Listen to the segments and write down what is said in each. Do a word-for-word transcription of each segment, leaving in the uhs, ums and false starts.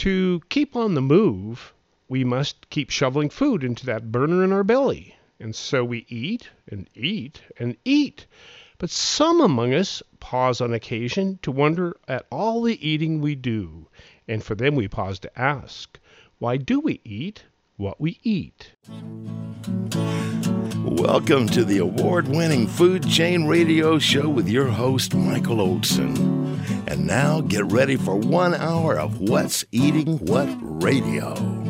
To keep on the move, we must keep shoveling food into that burner in our belly. And so we eat and eat and eat. But some among us pause on occasion to wonder at all the eating we do. And for them we pause to ask, why do we eat what we eat? Welcome to the award-winning Food Chain Radio Show with your host, Michael Olson. And now get ready for one hour of What's Eating What Radio.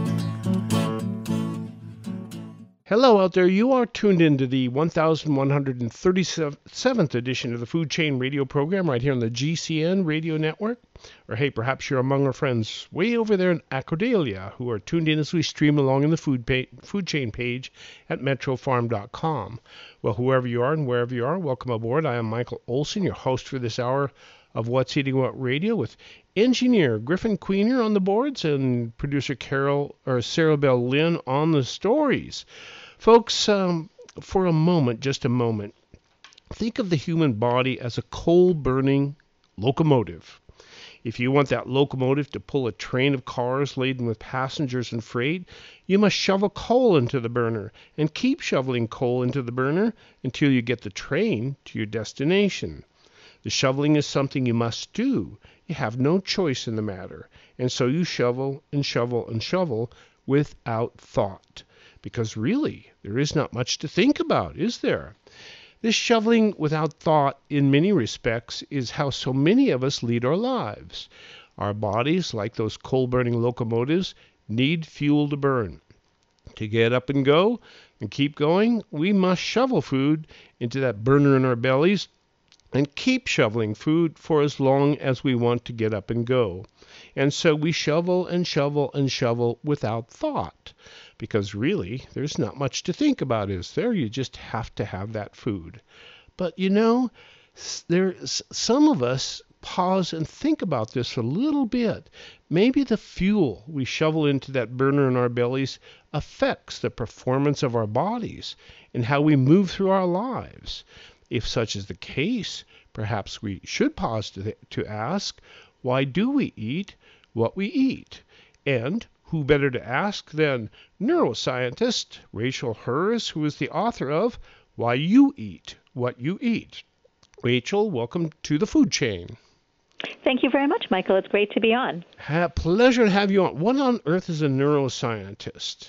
Hello out there. You are tuned into the one thousand one hundred thirty-seventh edition of the Food Chain Radio program right here on the G C N Radio Network. Or hey, perhaps you're among our friends way over there in Acrodalia who are tuned in as we stream along in the food, pa- food chain page at metro farm dot com. Well, whoever you are and wherever you are, welcome aboard. I am Michael Olson, your host for this hour of What's Eating What Radio, with engineer Griffin Queener on the boards and producer Carol or Sarah Bell Lynn on the stories. Folks, um, for a moment, just a moment, think of the human body as a coal-burning locomotive. If you want that locomotive to pull a train of cars laden with passengers and freight, you must shovel coal into the burner and keep shoveling coal into the burner until you get the train to your destination. The shoveling is something you must do. You have no choice in the matter. And so you shovel and shovel and shovel without thought. Because really, there is not much to think about, is there? This shoveling without thought, in many respects, is how so many of us lead our lives. Our bodies, like those coal-burning locomotives, need fuel to burn. To get up and go and keep going, we must shovel food into that burner in our bellies and keep shoveling food for as long as we want to get up and go. And so we shovel and shovel and shovel without thought. Because really, there's not much to think about, is there? You just have to have that food. But you know, there's some of us pause and think about this a little bit. Maybe the fuel we shovel into that burner in our bellies affects the performance of our bodies and how we move through our lives. If such is the case, perhaps we should pause to, to ask, why do we eat what we eat? And who better to ask than neuroscientist Rachel Herz, who is the author of Why You Eat What You Eat. Rachel, welcome to the Food Chain. Thank you very much, Michael. It's great to be on. Ha- pleasure to have you on. What on earth is a neuroscientist?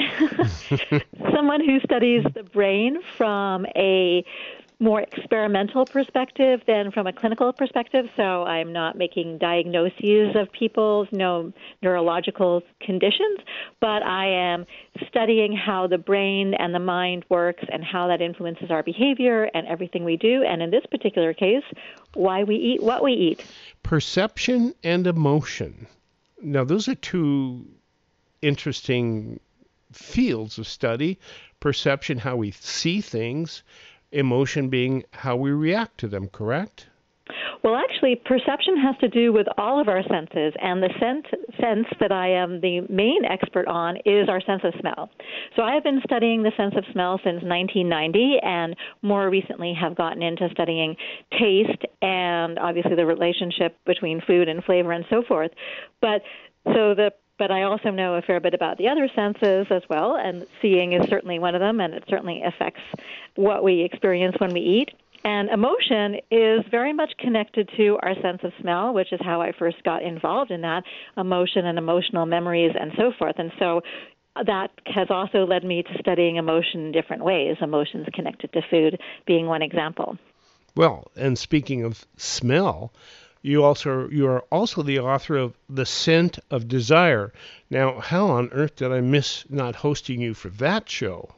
Someone who studies the brain from a more experimental perspective than from a clinical perspective. So I'm not making diagnoses of people's no neurological conditions, but I am studying how the brain and the mind works and how that influences our behavior and everything we do. And in this particular case, why we eat what we eat. Perception and emotion. Now, those are two interesting fields of study. Perception, how we see things. Emotion being how we react to them, correct? Well, actually, perception has to do with all of our senses, and the sense, sense that I am the main expert on is our sense of smell. So I have been studying the sense of smell since nineteen ninety, and more recently have gotten into studying taste and obviously the relationship between food and flavor and so forth. But so the But I also know a fair bit about the other senses as well, and seeing is certainly one of them, and it certainly affects what we experience when we eat. And emotion is very much connected to our sense of smell, which is how I first got involved in that, emotion and emotional memories and so forth. And so that has also led me to studying emotion in different ways, emotions connected to food being one example. Well, and speaking of smell, You also you are also the author of The Scent of Desire. Now, how on earth did I miss not hosting you for that show?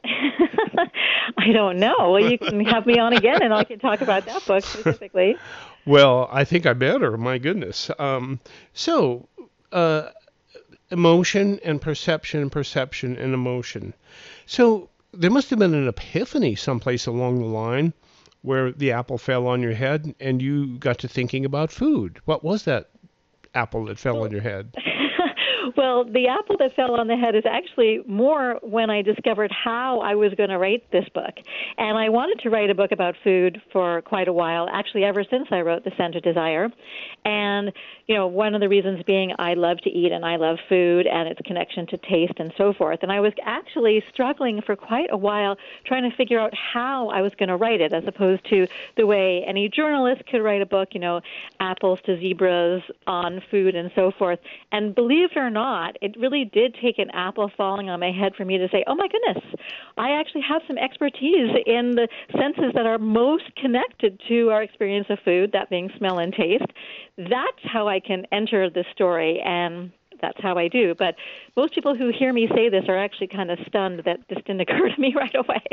I don't know. Well, you can have me on again, and I can talk about that book specifically. Well, I think I better. My goodness. Um, so, uh, emotion and perception, perception and emotion. So there must have been an epiphany someplace along the line where the apple fell on your head and you got to thinking about food. What was that apple that fell on your head? Well, the apple that fell on the head is actually more when I discovered how I was going to write this book. And I wanted to write a book about food for quite a while, actually ever since I wrote The Scent of Desire. And, you know, one of the reasons being I love to eat and I love food and its connection to taste and so forth. And I was actually struggling for quite a while trying to figure out how I was going to write it, as opposed to the way any journalist could write a book, you know, apples to zebras on food and so forth. And believe it or not, it really did take an apple falling on my head for me to say, oh my goodness, I actually have some expertise in the senses that are most connected to our experience of food, that being smell and taste. That's how I can enter the story, and that's how I do. But most people who hear me say this are actually kind of stunned that this didn't occur to me right away.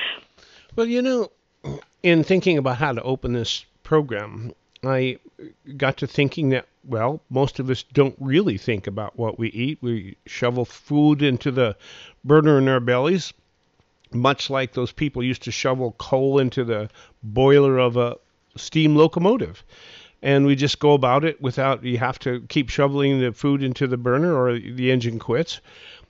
Well, you know, in thinking about how to open this program, I got to thinking that, well, most of us don't really think about what we eat. We shovel food into the burner in our bellies, much like those people used to shovel coal into the boiler of a steam locomotive. And we just go about it without, you have to keep shoveling the food into the burner or the engine quits.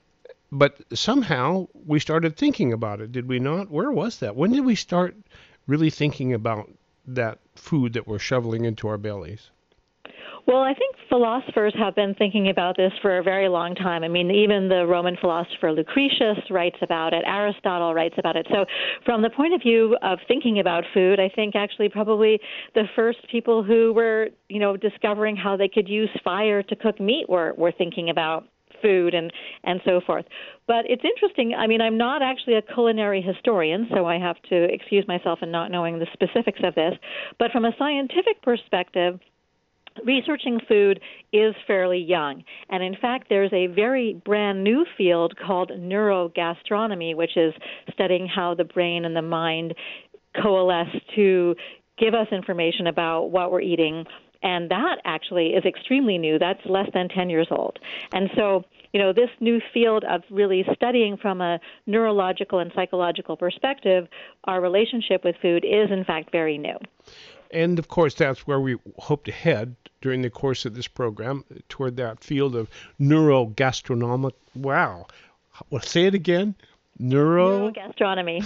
But somehow we started thinking about it, did we not? Where was that? When did we start really thinking about that food that we're shoveling into our bellies? Well, I think philosophers have been thinking about this for a very long time. I mean, even the Roman philosopher Lucretius writes about it. Aristotle writes about it. So from the point of view of thinking about food, I think actually probably the first people who were, you know, discovering how they could use fire to cook meat were, were thinking about food and, and so forth. But it's interesting. I mean, I'm not actually a culinary historian, so I have to excuse myself in not knowing the specifics of this. But from a scientific perspective, researching food is fairly young. And in fact, there's a very brand new field called neurogastronomy, which is studying how the brain and the mind coalesce to give us information about what we're eating. And that actually is extremely new. That's less than ten years old. And so, you know, this new field of really studying from a neurological and psychological perspective, our relationship with food is, in fact, very new. And, of course, that's where we hope to head during the course of this program, toward that field of neurogastronomic. Wow. Well, say it again. Neuro... Neurogastronomy.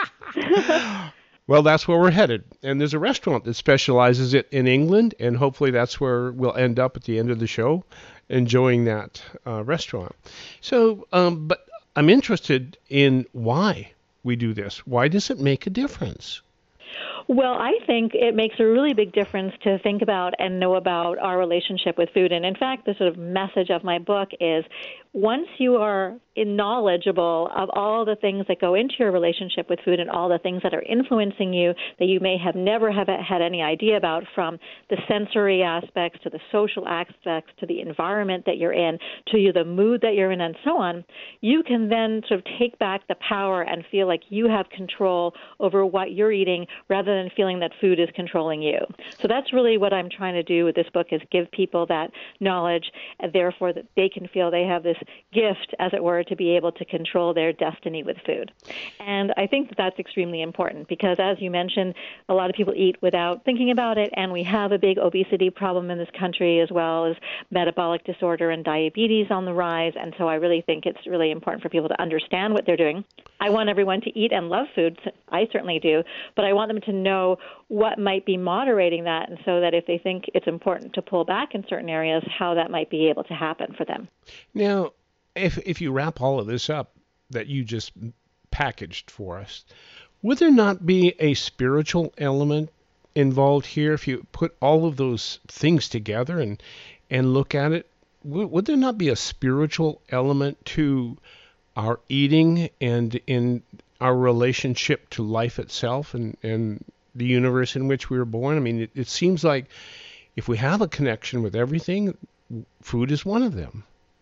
Well, that's where we're headed. And there's a restaurant that specializes it in England, and hopefully that's where we'll end up at the end of the show, enjoying that uh, restaurant. So, um, but I'm interested in why we do this. Why does it make a difference? Well, I think it makes a really big difference to think about and know about our relationship with food. And in fact, the sort of message of my book is once you are knowledgeable of all the things that go into your relationship with food and all the things that are influencing you that you may have never have had any idea about, from the sensory aspects to the social aspects to the environment that you're in to the mood that you're in and so on, you can then sort of take back the power and feel like you have control over what you're eating rather than feeling that food is controlling you. So that's really what I'm trying to do with this book, is give people that knowledge, and therefore that they can feel they have this gift, as it were, to be able to control their destiny with food. And I think that that's extremely important because, as you mentioned, a lot of people eat without thinking about it, and we have a big obesity problem in this country, as well as metabolic disorder and diabetes on the rise. And so I really think it's really important for people to understand what they're doing. I want everyone to eat and love food. I certainly do. But I want them to know what might be moderating that, and so that if they think it's important to pull back in certain areas, how that might be able to happen for them. Now, if if you wrap all of this up that you just packaged for us, would there not be a spiritual element involved here if you put all of those things together and and look at it? Would, would there not be a spiritual element to our eating and in our relationship to life itself and, and the universe in which we were born? I mean, it, it seems like if we have a connection with everything, food is one of them.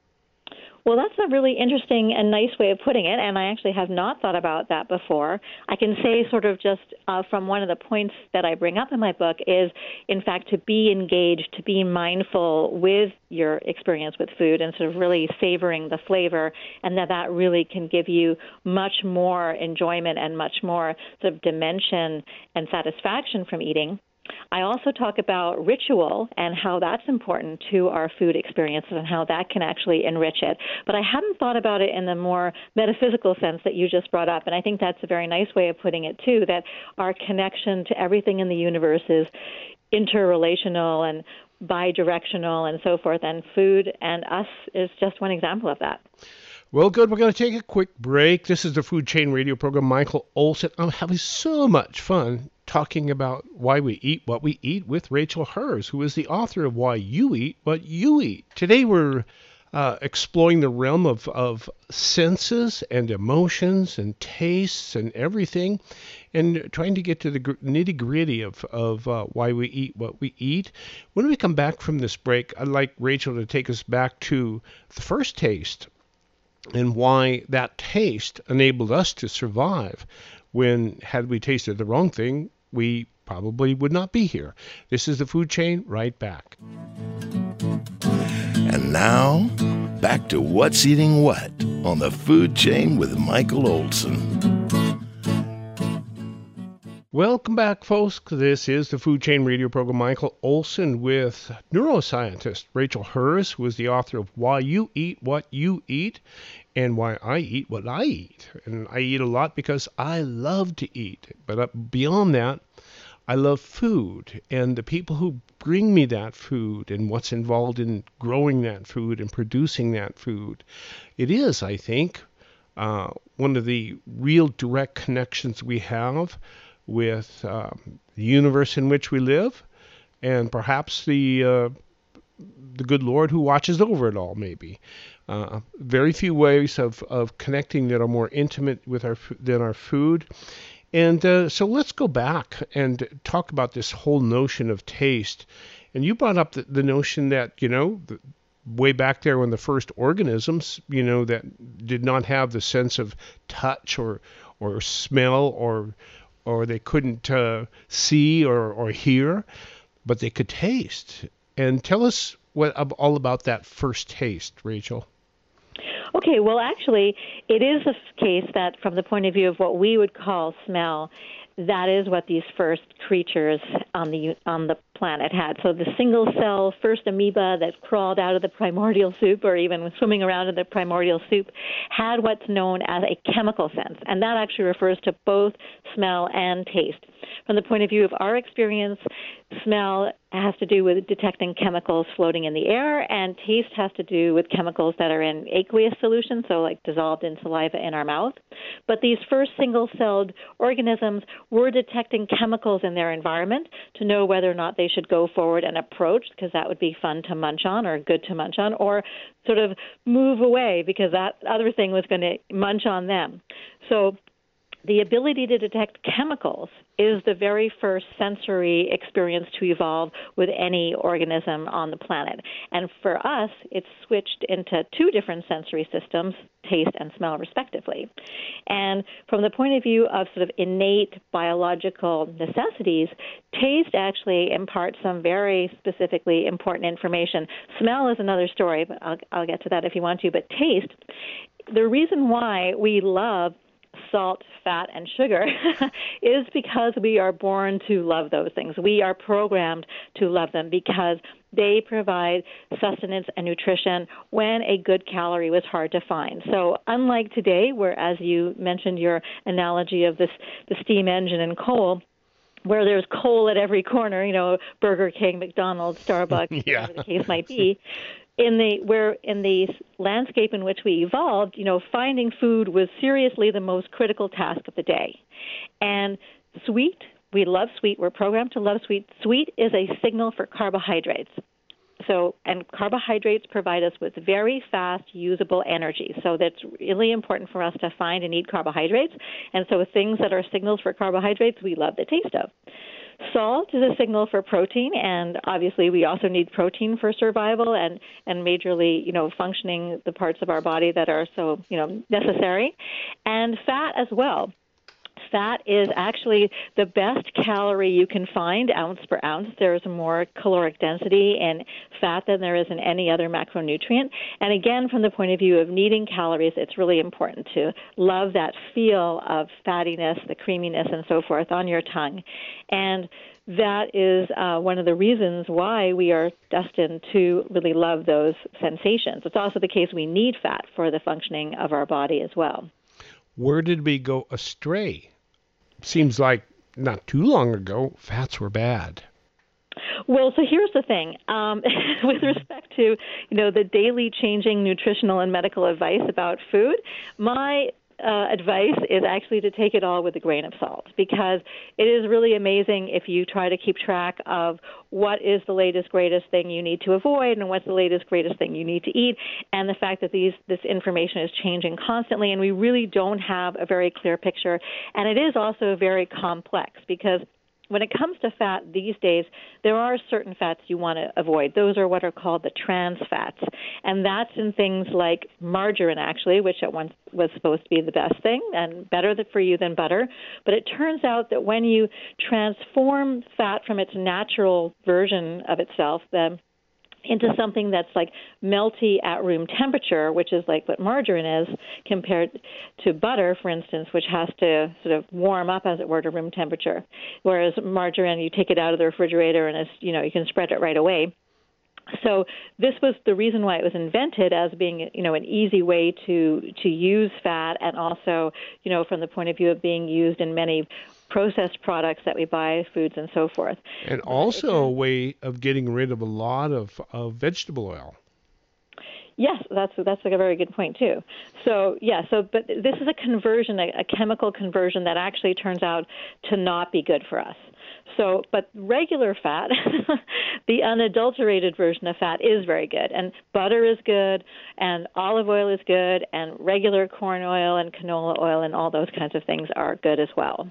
Well, that's a really interesting and nice way of putting it, and I actually have not thought about that before. I can say sort of just uh, from one of the points that I bring up in my book is, in fact, to be engaged, to be mindful with your experience with food and sort of really savoring the flavor, and that that really can give you much more enjoyment and much more sort of dimension and satisfaction from eating. I also talk about ritual and how that's important to our food experiences and how that can actually enrich it. But I hadn't thought about it in the more metaphysical sense that you just brought up, and I think that's a very nice way of putting it, too, that our connection to everything in the universe is interrelational and bidirectional and so forth, and food and us is just one example of that. Well, good. We're going to take a quick break. This is the Food Chain Radio program. Michael Olson. I'm having so much fun talking about why we eat what we eat with Rachel Herz, who is the author of Why You Eat What You Eat. Today we're uh, exploring the realm of, of senses and emotions and tastes and everything, and trying to get to the nitty-gritty of, of uh, why we eat what we eat. When we come back from this break, I'd like Rachel to take us back to the first taste and why that taste enabled us to survive when, had we tasted the wrong thing, we probably would not be here. This is the Food Chain. Right back. And now, back to What's Eating What on the Food Chain with Michael Olson. Welcome back, folks. This is the Food Chain Radio program. Michael Olson with neuroscientist Rachel Herz, who is the author of Why You Eat What You Eat and Why I Eat What I Eat. And I eat a lot because I love to eat. But beyond that, I love food and the people who bring me that food and what's involved in growing that food and producing that food. It is, I think, uh, one of the real direct connections we have with uh, the universe in which we live, and perhaps the uh, the good Lord who watches over it all, maybe. Uh, very few ways of, of connecting that are more intimate with our than our food. And uh, so let's go back and talk about this whole notion of taste. And you brought up the, the notion that, you know, the, way back there when the first organisms, you know, that did not have the sense of touch or or smell or or they couldn't uh, see or, or hear, but they could taste. And tell us what all about that first taste, Rachel. Okay, well, actually, it is a case that from the point of view of what we would call smell, that is what these first creatures on the on the planet had. So the single-cell first amoeba that crawled out of the primordial soup, or even was swimming around in the primordial soup, had what's known as a chemical sense, and that actually refers to both smell and taste. From the point of view of our experience, smell has to do with detecting chemicals floating in the air, and taste has to do with chemicals that are in aqueous solution, so like dissolved in saliva in our mouth. But these first single-celled organisms were detecting chemicals in their environment to know whether or not they should go forward and approach, because that would be fun to munch on or good to munch on, or sort of move away because that other thing was going to munch on them. So the ability to detect chemicals is the very first sensory experience to evolve with any organism on the planet. And for us, it's switched into two different sensory systems, taste and smell, respectively. And from the point of view of sort of innate biological necessities, taste actually imparts some very specifically important information. Smell is another story, but I'll, I'll get to that if you want to. But taste, the reason why we love salt, fat, and sugar is because we are born to love those things. We are programmed to love them because they provide sustenance and nutrition when a good calorie was hard to find. So unlike today, where, as you mentioned your analogy of this the steam engine and coal, where there's coal at every corner, you know, Burger King, McDonald's, Starbucks, yeah. whatever the case might be, in the where in the landscape in which we evolved, you know, finding food was seriously the most critical task of the day. And sweet, we love sweet. We're programmed to love sweet. Sweet is a signal for carbohydrates. So, and carbohydrates provide us with very fast, usable energy. So that's really important for us to find and eat carbohydrates. And so things that are signals for carbohydrates, we love the taste of. Salt is a signal for protein, and obviously we also need protein for survival and, and majorly, you know, functioning the parts of our body that are so, you know, necessary. And fat as well. Fat is actually the best calorie you can find, ounce per ounce. There's more caloric density in fat than there is in any other macronutrient. And again, from the point of view of needing calories, it's really important to love that feel of fattiness, the creaminess, and so forth on your tongue. And that is uh, one of the reasons why we are destined to really love those sensations. It's also the case we need fat for the functioning of our body as well. Where did we go astray? Seems like not too long ago, fats were bad. Well, so here's the thing. Um, with respect to, you know, the daily changing nutritional and medical advice about food, my uh, advice is actually to take it all with a grain of salt, because it is really amazing if you try to keep track of what is the latest, greatest thing you need to avoid and what's the latest, greatest thing you need to eat, and the fact that these this information is changing constantly, and we really don't have a very clear picture. And it is also very complex, because when it comes to fat these days, there are certain fats you want to avoid. Those are what are called the trans fats. And that's in things like margarine, actually, which at once was supposed to be the best thing and better for you than butter. But it turns out that when you transform fat from its natural version of itself, then into something that's like melty at room temperature, which is like what margarine is, compared to butter, for instance, which has to sort of warm up, as it were, to room temperature. Whereas margarine, you take it out of the refrigerator and it's, you know, you can spread it right away. So this was the reason why it was invented, as being, you know, an easy way to to use fat, and also, you know, from the point of view of being used in many processed products that we buy, foods and so forth. And also a way of getting rid of a lot of, of vegetable oil. Yes, that's that's like a very good point too. So yeah, so but this is a conversion, a, a chemical conversion that actually turns out to not be good for us. So, but regular fat, the unadulterated version of fat, is very good. And butter is good, and olive oil is good, and regular corn oil and canola oil and all those kinds of things are good as well.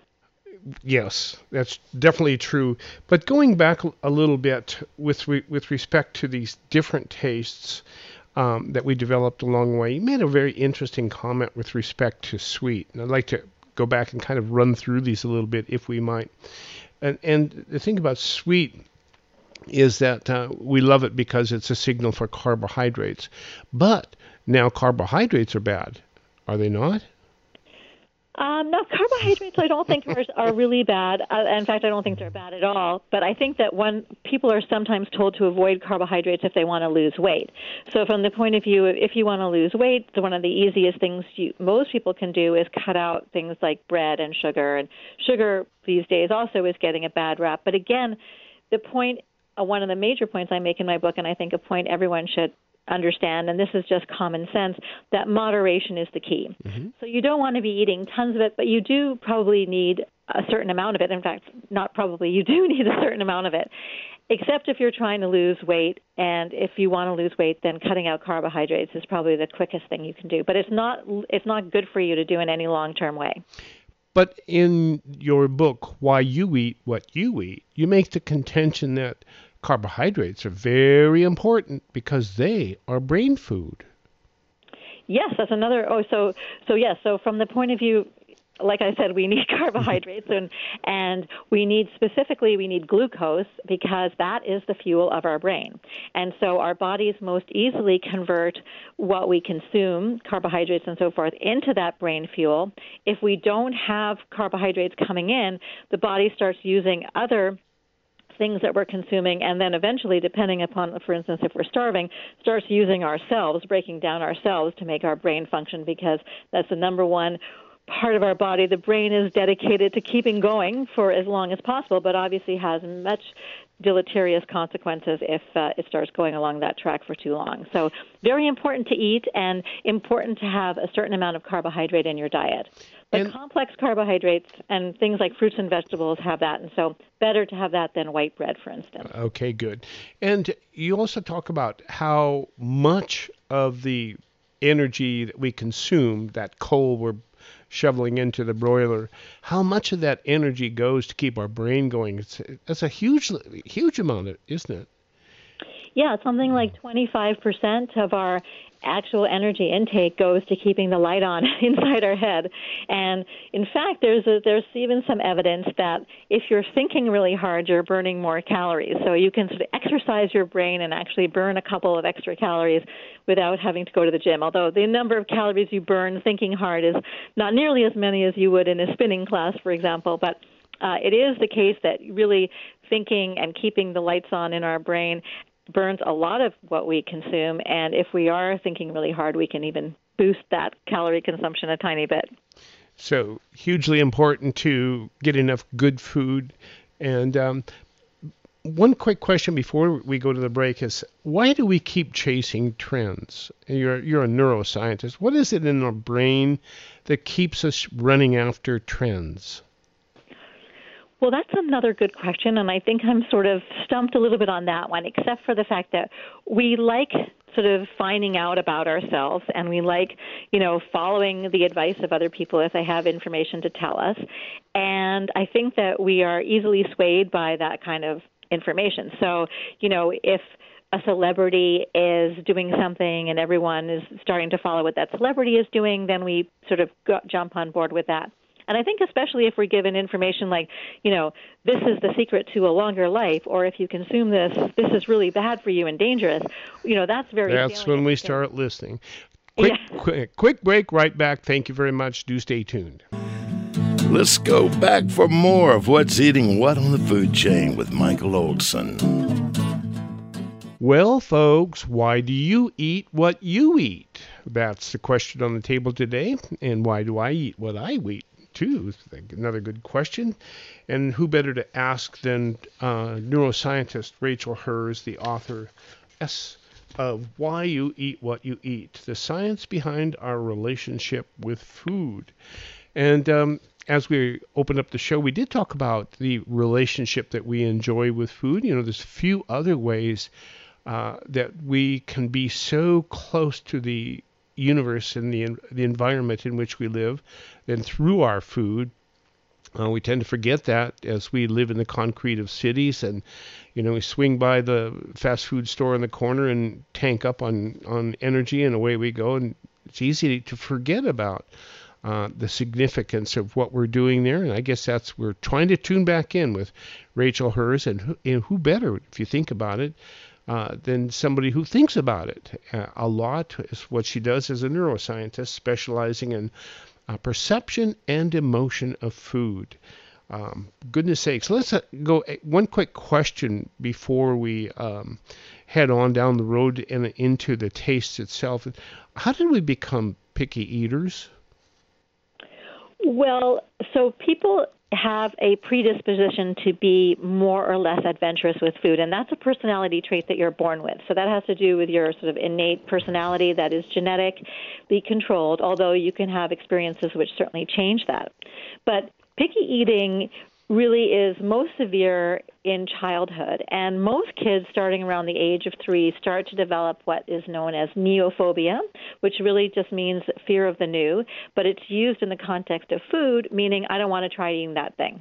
Yes, that's definitely true. But going back a little bit with re- with respect to these different tastes um, that we developed along the way, you made a very interesting comment with respect to sweet. And I'd like to go back and kind of run through these a little bit, if we might. And, and the thing about sweet is that uh, we love it because it's a signal for carbohydrates. But now carbohydrates are bad, are they not? Um, no, carbohydrates I don't think are, are really bad. Uh, in fact, I don't think they're bad at all. But I think that when people are sometimes told to avoid carbohydrates if they want to lose weight. So from the point of view, if you want to lose weight, one of the easiest things you, most people can do is cut out things like bread and sugar. And sugar these days also is getting a bad rap. But again, the point, uh, one of the major points I make in my book, and I think a point everyone should understand, and this is just common sense, that moderation is the key. Mm-hmm. So you don't want to be eating tons of it, but you do probably need a certain amount of it. In fact, not probably, you do need a certain amount of it, except if you're trying to lose weight. And if you want to lose weight, then cutting out carbohydrates is probably the quickest thing you can do. But it's not it's not good for you to do in any long-term way. But in your book, Why You Eat What You Eat, you make the contention that carbohydrates are very important because they are brain food. Yes, that's another. Oh, so so yes. So from the point of view, like I said, we need carbohydrates, and and we need specifically we need glucose, because that is the fuel of our brain. And so our bodies most easily convert what we consume, carbohydrates and so forth, into that brain fuel. If we don't have carbohydrates coming in, the body starts using other things that we're consuming, and then eventually, depending upon, for instance, if we're starving, starts using our cells, breaking down our cells to make our brain function, because that's the number one part of our body. The brain is dedicated to keeping going for as long as possible, but obviously has much deleterious consequences if uh, it starts going along that track for too long. So very important to eat, and important to have a certain amount of carbohydrate in your diet. But and complex carbohydrates and things like fruits and vegetables have that, and so better to have that than white bread, for instance. Okay, good. And you also talk about how much of the energy that we consume, that coal we're shoveling into the broiler, how much of that energy goes to keep our brain going. It's, that's a huge, huge amount, isn't it? Yeah, something like twenty-five percent of our actual energy intake goes to keeping the light on inside our head. And in fact, there's a, there's even some evidence that if you're thinking really hard, you're burning more calories. So you can sort of exercise your brain and actually burn a couple of extra calories without having to go to the gym. Although the number of calories you burn thinking hard is not nearly as many as you would in a spinning class, for example. But Uh, it is the case that really thinking and keeping the lights on in our brain burns a lot of what we consume, and if we are thinking really hard, we can even boost that calorie consumption a tiny bit. So hugely important to get enough good food. And um, one quick question before we go to the break is, why do we keep chasing trends? You're you're a neuroscientist. What is it in our brain that keeps us running after trends? Well, that's another good question, and I think I'm sort of stumped a little bit on that one, except for the fact that we like sort of finding out about ourselves, and we like, you know, following the advice of other people if they have information to tell us. And I think that we are easily swayed by that kind of information. So, you know, if a celebrity is doing something and everyone is starting to follow what that celebrity is doing, then we sort of go, jump on board with that. And I think especially if we're given information like, you know, this is the secret to a longer life, or if you consume this, this is really bad for you and dangerous, you know, that's very That's when we start listening. Quick, yeah. quick, quick break, right back. Thank you very much. Do stay tuned. Let's go back for more of What's Eating What on the Food Chain with Michael Olson. Well, folks, why do you eat what you eat? That's the question on the table today. And why do I eat what I eat? Too. Another good question. And who better to ask than uh, neuroscientist Rachel Herz, the author S, of Why You Eat What You Eat, the science behind our relationship with food. And um, as we opened up the show, we did talk about the relationship that we enjoy with food. You know, there's few other ways uh, that we can be so close to the universe and the the environment in which we live than through our food. Uh, we tend to forget that as we live in the concrete of cities, and you know we swing by the fast food store in the corner and tank up on on energy, and away we go. And it's easy to forget about uh, the significance of what we're doing there. And I guess that's we're trying to tune back in with Rachel Herz, and who, and who better, if you think about it, Uh, than somebody who thinks about it uh, a lot. Is what she does as a neuroscientist, specializing in uh, perception and emotion of food. Um, goodness sakes, let's uh, go one quick question before we um, head on down the road and into the taste itself. How did we become picky eaters? Well, so people have a predisposition to be more or less adventurous with food, and that's a personality trait that you're born with. So that has to do with your sort of innate personality that is genetically controlled, although you can have experiences which certainly change that. But picky eating really is most severe in childhood, and most kids starting around the age of three start to develop what is known as neophobia, which really just means fear of the new, but it's used in the context of food, meaning I don't want to try eating that thing.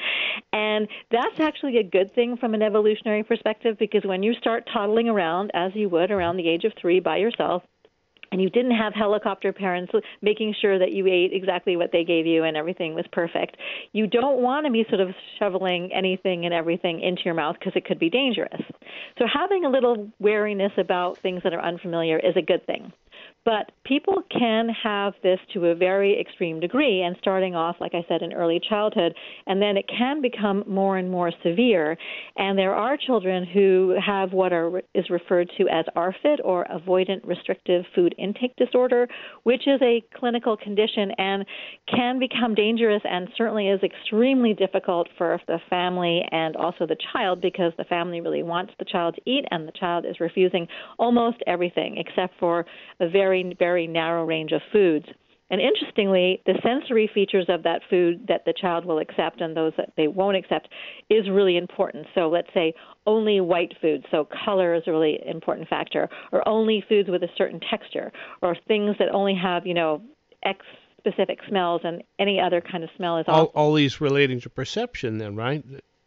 And that's actually a good thing from an evolutionary perspective, because when you start toddling around, as you would around the age of three by yourself, and you didn't have helicopter parents making sure that you ate exactly what they gave you and everything was perfect, you don't want to be sort of shoveling anything and everything into your mouth because it could be dangerous. So having a little wariness about things that are unfamiliar is a good thing. But people can have this to a very extreme degree, and starting off, like I said, in early childhood, and then it can become more and more severe. And there are children who have what are, is referred to as A R F I D, or Avoidant Restrictive Food Intake Disorder, which is a clinical condition and can become dangerous, and certainly is extremely difficult for the family and also the child, because the family really wants the child to eat, and the child is refusing almost everything except for a very very, very narrow range of foods. And interestingly, the sensory features of that food that the child will accept and those that they won't accept is really important. So let's say only white foods, so color is a really important factor, or only foods with a certain texture, or things that only have, you know, X specific smells, and any other kind of smell is all, awful. all these relating to perception then, right?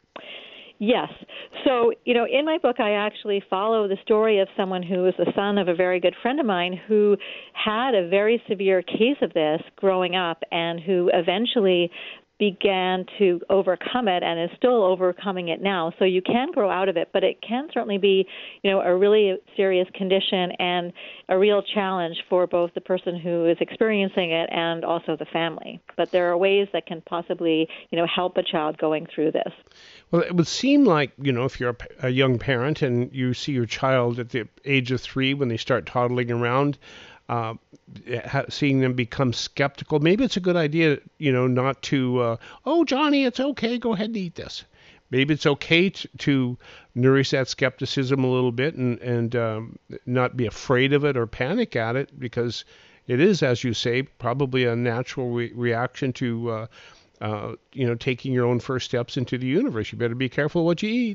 Yes. So, you know, in my book, I actually follow the story of someone who was the son of a very good friend of mine who had a very severe case of this growing up, and who eventually began to overcome it and is still overcoming it now. So you can grow out of it, but it can certainly be, you know, a really serious condition and a real challenge for both the person who is experiencing it and also the family. But there are ways that can possibly, you know, help a child going through this. Well, it would seem like, you know, if you're a, a young parent and you see your child at the age of three when they start toddling around, Uh, seeing them become skeptical, maybe it's a good idea, you know, not to, uh, oh, Johnny, it's okay, go ahead and eat this. Maybe it's okay to, to nourish that skepticism a little bit and, and um, not be afraid of it or panic at it, because it is, as you say, probably a natural re- reaction to, uh, uh, you know, taking your own first steps into the universe. You better be careful what you eat.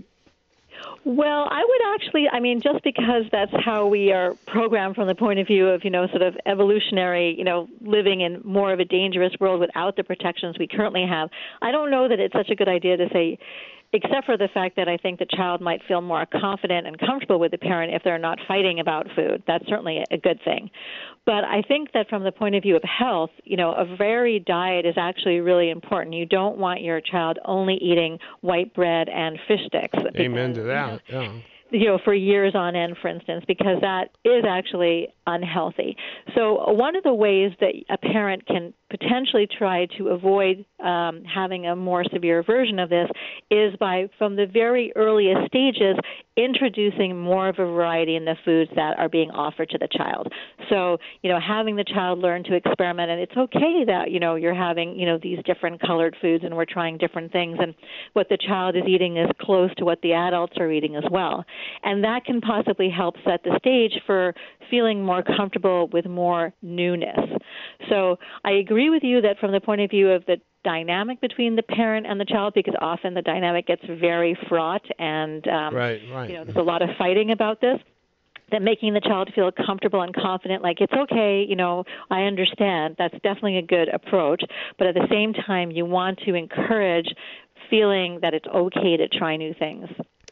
Well, I would actually, I mean, just because that's how we are programmed from the point of view of, you know, sort of evolutionary, you know, living in more of a dangerous world without the protections we currently have, I don't know that it's such a good idea to say, except for the fact that I think the child might feel more confident and comfortable with the parent if they're not fighting about food. That's certainly a good thing. But I think that from the point of view of health, you know, a varied diet is actually really important. You don't want your child only eating white bread and fish sticks. Because, amen to that, you know, yeah. You know, for years on end, for instance, because that is actually unhealthy. So one of the ways that a parent can potentially try to avoid um, having a more severe version of this is by, from the very earliest stages, introducing more of a variety in the foods that are being offered to the child. So, you know, having the child learn to experiment, and it's okay that, you know, you're having, you know, these different colored foods and we're trying different things, and what the child is eating is close to what the adults are eating as well. And that can possibly help set the stage for feeling more comfortable with more newness. So I agree with you that from the point of view of the dynamic between the parent and the child, because often the dynamic gets very fraught and um, right, right. you know, there's a lot of fighting about this, that making the child feel comfortable and confident, like it's okay, you know, I understand, that's definitely a good approach. But at the same time, you want to encourage feeling that it's okay to try new things.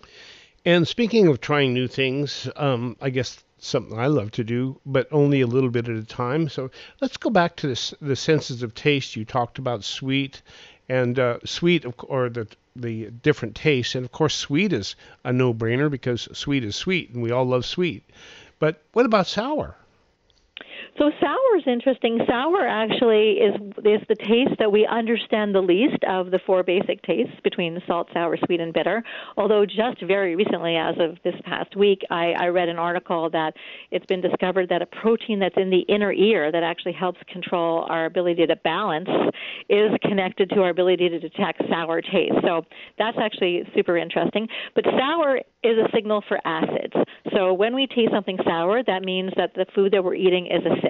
And speaking of trying new things, um, I guess something I love to do, but only a little bit at a time. So let's go back to this, the senses of taste. You talked about sweet and uh, sweet, or the the different tastes. And of course, sweet is a no-brainer because sweet is sweet, and we all love sweet. But what about sour? So sour is interesting. Sour actually is is the taste that we understand the least of the four basic tastes between salt, sour, sweet, and bitter. Although just very recently, as of this past week, I, I read an article that it's been discovered that a protein that's in the inner ear that actually helps control our ability to balance is connected to our ability to detect sour taste. So that's actually super interesting. But sour is a signal for acids. So when we taste something sour, that means that the food that we're eating is acidic.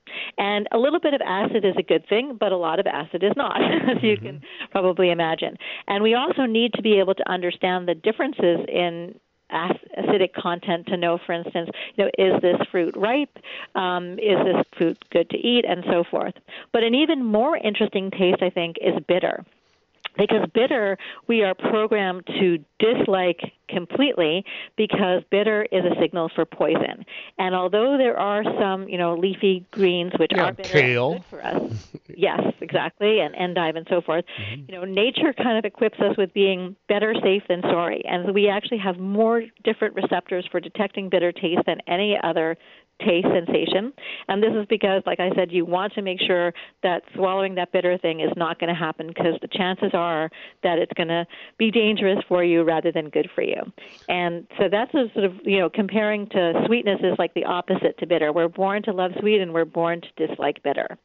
And a little bit of acid is a good thing, but a lot of acid is not, as you can probably imagine. And we also need to be able to understand the differences in acidic content to know, for instance, you know, is this fruit ripe? Um, is this fruit good to eat? And so forth. But an even more interesting taste, I think, is bitter. Because bitter, we are programmed to dislike completely because bitter is a signal for poison. And although there are some, you know, leafy greens which yeah, are bitter kale. and good for us, yes, exactly, and endive and so forth, mm-hmm. you know, nature kind of equips us with being better safe than sorry. And we actually have more different receptors for detecting bitter taste than any other taste sensation. And this is because, like I said, you want to make sure that swallowing that bitter thing is not going to happen, because the chances are that it's going to be dangerous for you rather than good for you. And so that's a sort of, you know, comparing to sweetness is like the opposite to bitter. We're born to love sweet and we're born to dislike bitter.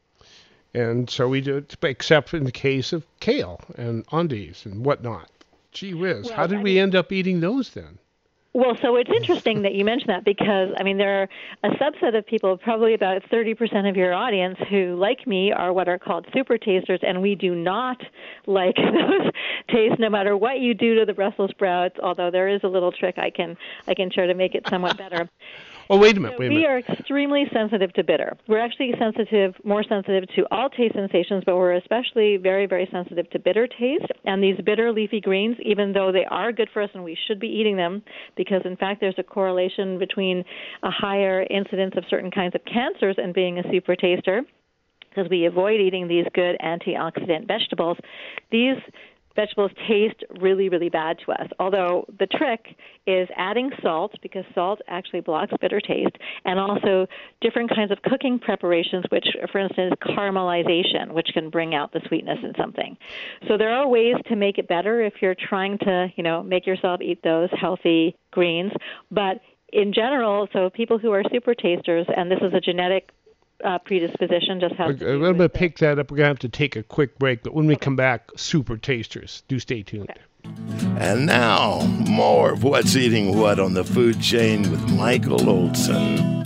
And so we do it, except in the case of kale and endives and whatnot. Gee whiz, well, how did I we mean, end up eating those then? Well, so it's interesting that you mentioned that, because, I mean, there are a subset of people, probably about thirty percent of your audience, who, like me, are what are called super tasters, and we do not like those tastes no matter what you do to the Brussels sprouts, although there is a little trick I can I can share to make it somewhat better. Oh, wait a minute, So wait a we minute. are extremely sensitive to bitter. We're actually sensitive, more sensitive to all taste sensations, but we're especially very, very sensitive to bitter taste. And these bitter leafy greens, even though they are good for us and we should be eating them, because in fact there's a correlation between a higher incidence of certain kinds of cancers and being a super taster, because we avoid eating these good antioxidant vegetables, these vegetables taste really, really bad to us. Although the trick is adding salt, because salt actually blocks bitter taste, and also different kinds of cooking preparations, which, for instance, caramelization, which can bring out the sweetness in something. So there are ways to make it better if you're trying to, you know, make yourself eat those healthy greens. But in general, so people who are super tasters, and this is a genetic Uh, predisposition, just has to do I'm going to with pick that up. We're going to have to take a quick break, but when we come back, super tasters. Do stay tuned. Okay. And now, more of What's Eating What on the Food Chain with Michael Olson.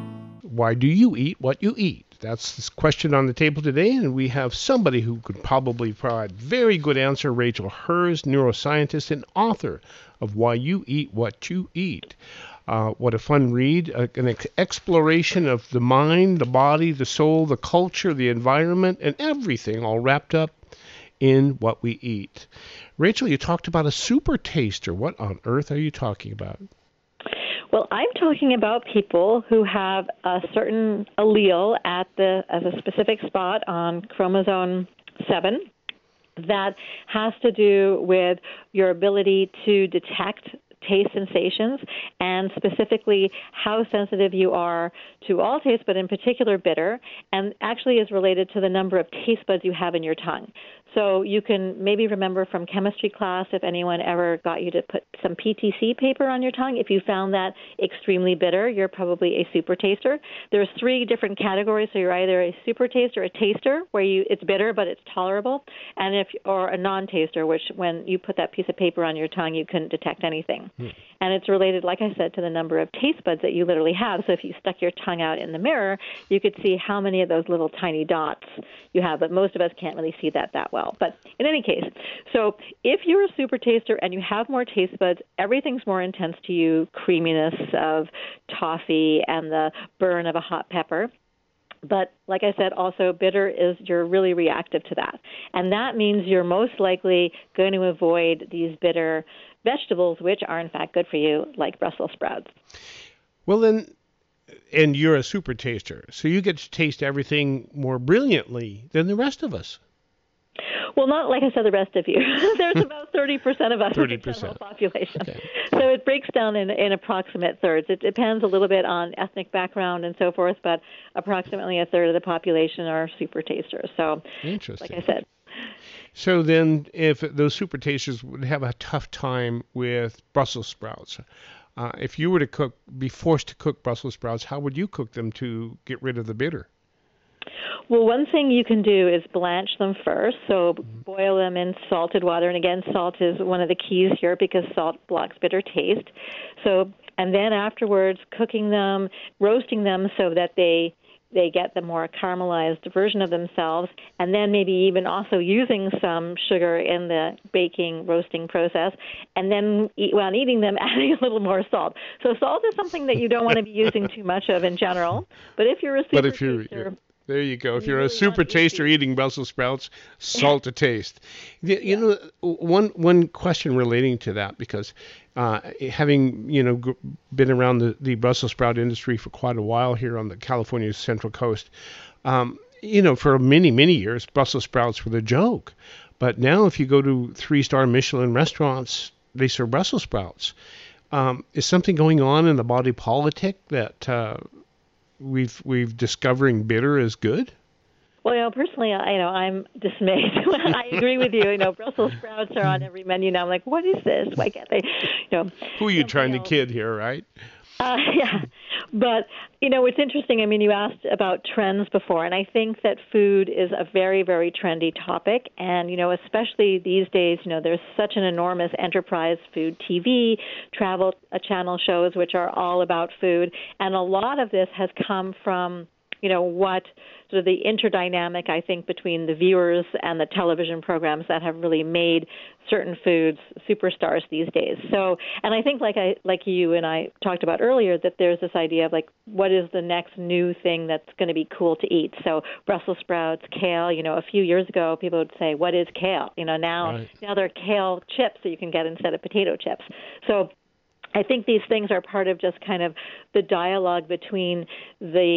Why do you eat what you eat? That's the question on the table today, and we have somebody who could probably provide very good answer, Rachel Herz, neuroscientist and author of Why You Eat What You Eat. Uh, what a fun read, uh, an ex- exploration of the mind, the body, the soul, the culture, the environment, and everything all wrapped up in what we eat. Rachel, you talked about a super taster. What on earth are you talking about? Well, I'm talking about people who have a certain allele at the as a specific spot on chromosome seven that has to do with your ability to detect taste sensations, and specifically how sensitive you are to all taste, but in particular bitter, and actually is related to the number of taste buds you have in your tongue. So you can maybe remember from chemistry class, if anyone ever got you to put some P T C paper on your tongue, if you found that extremely bitter, you're probably a super taster. There's three different categories, so you're either a super taster, a taster, where you it's bitter but it's tolerable, and if or a non-taster, which when you put that piece of paper on your tongue, you couldn't detect anything. Hmm. And it's related, like I said, to the number of taste buds that you literally have. So if you stuck your tongue out in the mirror, you could see how many of those little tiny dots you have, but most of us can't really see that that well. But in any case, so if you're a super taster and you have more taste buds, everything's more intense to you, creaminess of toffee and the burn of a hot pepper. But like I said, also bitter is you're really reactive to that. And that means you're most likely going to avoid these bitter vegetables, which are in fact good for you, like Brussels sprouts. Well, then, and you're a super taster, so you get to taste everything more brilliantly than the rest of us. Well, not like I said, the rest of you. There's about thirty percent of us in the general population. Okay. So it breaks down in, in approximate thirds. It depends a little bit on ethnic background and so forth, but approximately a third of the population are super tasters. So, interesting. Like I said. So then if those super tasters would have a tough time with Brussels sprouts, uh, if you were to cook, be forced to cook Brussels sprouts, how would you cook them to get rid of the bitter? Well, one thing you can do is blanch them first. So boil them in salted water. And again, salt is one of the keys here because salt blocks bitter taste. So, and then afterwards, cooking them, roasting them so that they they get the more caramelized version of themselves, and then maybe even also using some sugar in the baking, roasting process, and then eat, while eating them, adding a little more salt. So salt is something that you don't want to be using too much of in general, but if you're a super but if you're, taster, you're There you go. If you you're really a super taster eat eating Brussels sprouts, salt to taste. You, you Yeah. know, one one question relating to that, because uh, having you know g- been around the, the Brussels sprout industry for quite a while here on the California Central Coast, um, you know, for many many years, Brussels sprouts were the joke. But now, if you go to three-star Michelin restaurants, they serve Brussels sprouts. Um, is something going on in the body politic that uh, we've we've discovering bitter is good? Well, you know, personally, I you know I'm dismayed. I agree with you. You know, Brussels sprouts are on every menu now. I'm like, what is this? Why can't they? You know, Who are you trying else? to kid here, right? Uh, yeah, but you know, it's interesting. I mean, you asked about trends before, and I think that food is a very, very trendy topic. And you know, especially these days, you know, there's such an enormous enterprise food T V, travel uh, channel shows, which are all about food, and a lot of this has come from you know, what sort of the interdynamic, I think, between the viewers and the television programs that have really made certain foods superstars these days. So, and I think like I, like you and I talked about earlier, that there's this idea of like, what is the next new thing that's going to be cool to eat? So Brussels sprouts, kale, you know, a few years ago, people would say, what is kale? You know, now, Right. now they're kale chips that you can get instead of potato chips. So I think these things are part of just kind of the dialogue between the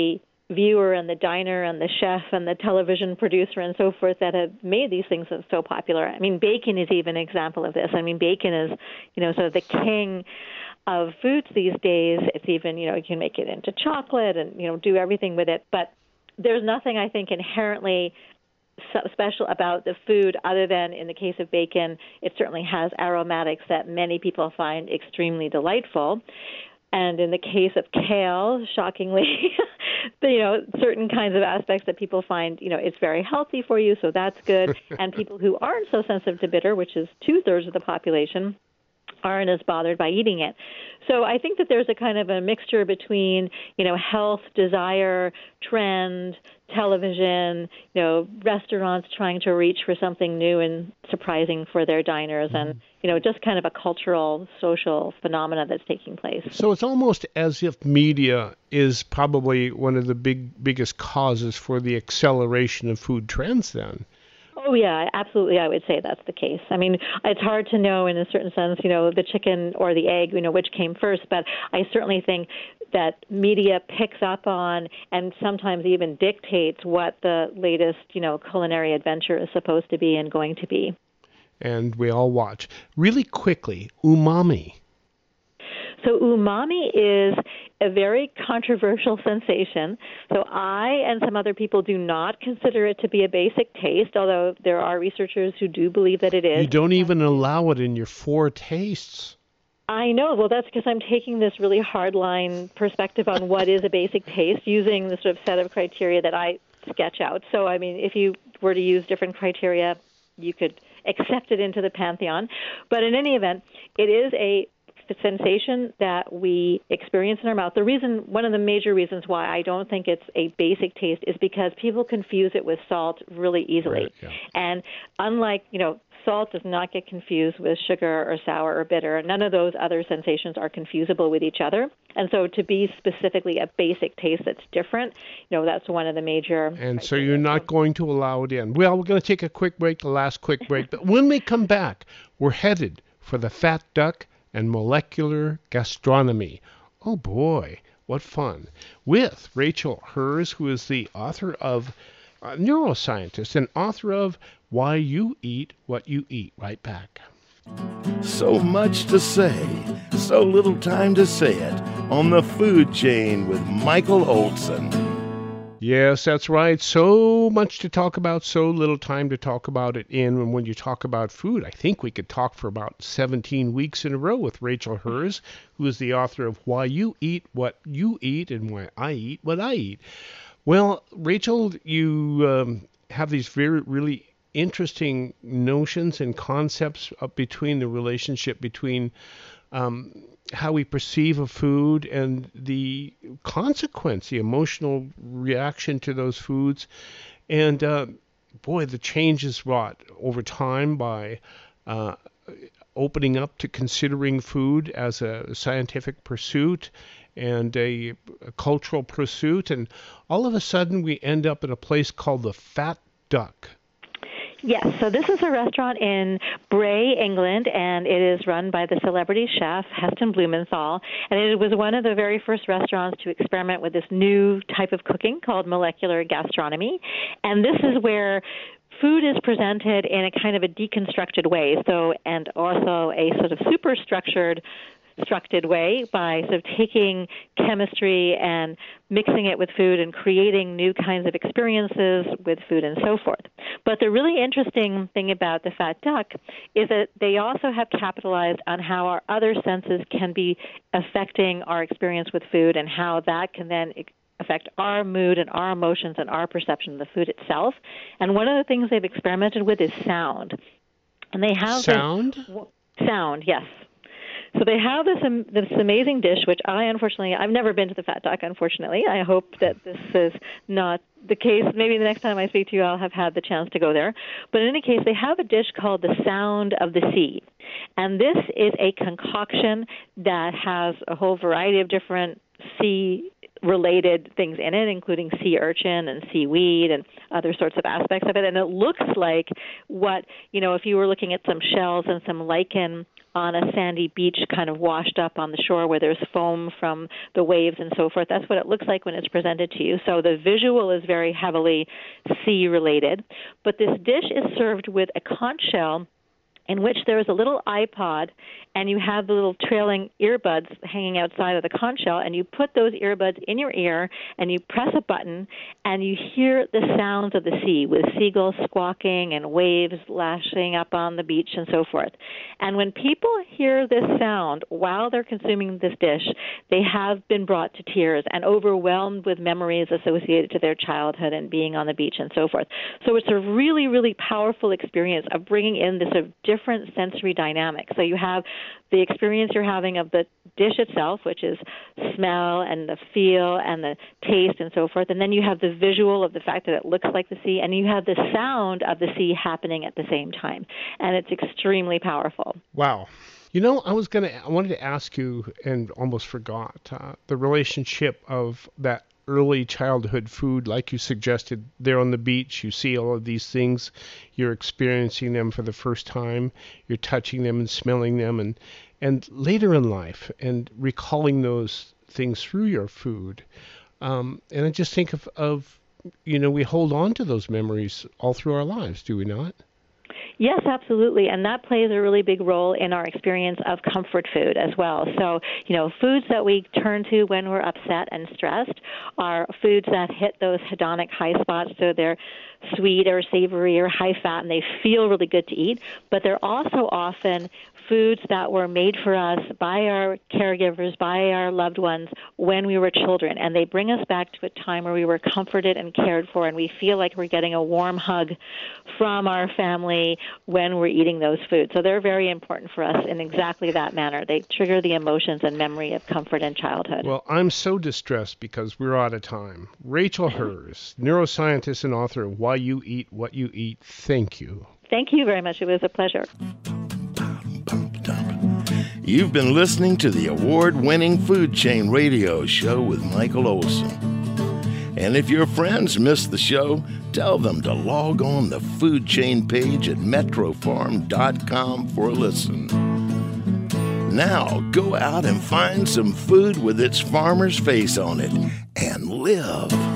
viewer and the diner and the chef and the television producer and so forth that have made these things so popular. I mean, bacon is even an example of this. I mean, bacon is, you know, sort of the king of foods these days. It's even, you know, you can make it into chocolate and, you know, do everything with it. But there's nothing, I think, inherently so special about the food other than, in the case of bacon, it certainly has aromatics that many people find extremely delightful. And in the case of kale, shockingly, you know, certain kinds of aspects that people find, you know, it's very healthy for you, so that's good. And people who aren't so sensitive to bitter, which is two-thirds of the population, aren't as bothered by eating it. So I think that there's a kind of a mixture between, you know, health, desire, trend, television, you know, restaurants trying to reach for something new and surprising for their diners, mm-hmm. and, you know, just kind of a cultural, social phenomena that's taking place. So it's almost as if media is probably one of the big biggest causes for the acceleration of food trends then. Oh, yeah, absolutely. I would say that's the case. I mean, it's hard to know in a certain sense, you know, the chicken or the egg, you know, which came first. But I certainly think that media picks up on and sometimes even dictates what the latest, you know, culinary adventure is supposed to be and going to be. And we all watch. Really quickly, umami. So umami is a very controversial sensation. So I and some other people do not consider it to be a basic taste, although there are researchers who do believe that it is. You don't even allow it in your four tastes. I know. Well, that's because I'm taking this really hardline perspective on what is a basic taste using the sort of set of criteria that I sketch out. So, I mean, if you were to use different criteria, you could accept it into the pantheon. But in any event, it is a sensation that we experience in our mouth. The reason, one of the major reasons why I don't think it's a basic taste is because people confuse it with salt really easily. Right, yeah. And unlike, you know, salt does not get confused with sugar or sour or bitter. None of those other sensations are confusable with each other. And so to be specifically a basic taste that's different, you know, that's one of the major... And so you're not going to allow it in. Well, we're going to take a quick break, the last quick break. But when we come back, we're headed for the fat duck and molecular gastronomy. Oh boy, what fun. With Rachel Herz, who is the author of, uh, neuroscientist and author of Why You Eat What You Eat. Right back. So much to say, so little time to say it on the Food Chain with Michael Olson. Yes, that's right. So much to talk about, so little time to talk about it in. And when you talk about food, I think we could talk for about seventeen weeks in a row with Rachel Herz, who is the author of Why You Eat What You Eat and Why I Eat What I Eat. Well, Rachel, you um, have these very, really interesting notions and concepts up between the relationship between um, how we perceive a food and the consequence, the emotional reaction to those foods. And uh, boy, the changes wrought over time by uh, opening up to considering food as a scientific pursuit and a, a cultural pursuit. And all of a sudden we end up at a place called the Fat Duck. Yes, so this is a restaurant in Bray, England, and it is run by the celebrity chef Heston Blumenthal. And it was one of the very first restaurants to experiment with this new type of cooking called molecular gastronomy. And this is where food is presented in a kind of a deconstructed way, so and also a sort of superstructured structured way by sort of taking chemistry and mixing it with food and creating new kinds of experiences with food and so forth. But the really interesting thing about the Fat Duck is that they also have capitalized on how our other senses can be affecting our experience with food and how that can then affect our mood and our emotions and our perception of the food itself. And one of the things they've experimented with is sound. And they have sound? This, sound, yes. So they have this um, this amazing dish, which I, unfortunately, I've never been to the Fat Duck, unfortunately. I hope that this is not the case. Maybe the next time I speak to you, I'll have had the chance to go there. But in any case, they have a dish called the Sound of the Sea. And this is a concoction that has a whole variety of different sea related things in it, including sea urchin and seaweed and other sorts of aspects of it. And it looks like what, you know, if you were looking at some shells and some lichen on a sandy beach kind of washed up on the shore where there's foam from the waves and so forth, that's what it looks like when it's presented to you. So the visual is very heavily sea related. But this dish is served with a conch shell in which there is a little iPod, and you have the little trailing earbuds hanging outside of the conch shell, and you put those earbuds in your ear, and you press a button, and you hear the sounds of the sea with seagulls squawking and waves lashing up on the beach and so forth. And when people hear this sound while they're consuming this dish, they have been brought to tears and overwhelmed with memories associated to their childhood and being on the beach and so forth. So it's a really, really powerful experience of bringing in this sort of different sensory dynamic. So you have the experience you're having of the dish itself, which is smell and the feel and the taste and so forth, and then you have the visual of the fact that it looks like the sea, and you have the sound of the sea happening at the same time, and it's extremely powerful. Wow. You know, I was gonna, I wanted to ask you, and almost forgot, uh, the relationship of that early childhood food, like you suggested, there on the beach. You see all of these things, you're experiencing them for the first time, you're touching them and smelling them, and and later in life, and recalling those things through your food. Um, and I just think of, of, you know, we hold on to those memories all through our lives, do we not? Yes, absolutely, and that plays a really big role in our experience of comfort food as well. So, you know, foods that we turn to when we're upset and stressed are foods that hit those hedonic high spots, so they're sweet or savory or high fat, and they feel really good to eat, but they're also often foods that were made for us by our caregivers, by our loved ones when we were children, and they bring us back to a time where we were comforted and cared for, and we feel like we're getting a warm hug from our family when we're eating those foods. So they're very important for us in exactly that manner. They trigger the emotions and memory of comfort and childhood. Well, I'm so distressed because we're out of time. Rachel Herz, neuroscientist and author of Why You Eat What You Eat, thank you. Thank you very much. It was a pleasure. You've been listening to the award-winning Food Chain Radio Show with Michael Olson. And if your friends missed the show, tell them to log on the Food Chain page at metro farm dot com for a listen. Now, go out and find some food with its farmer's face on it and live.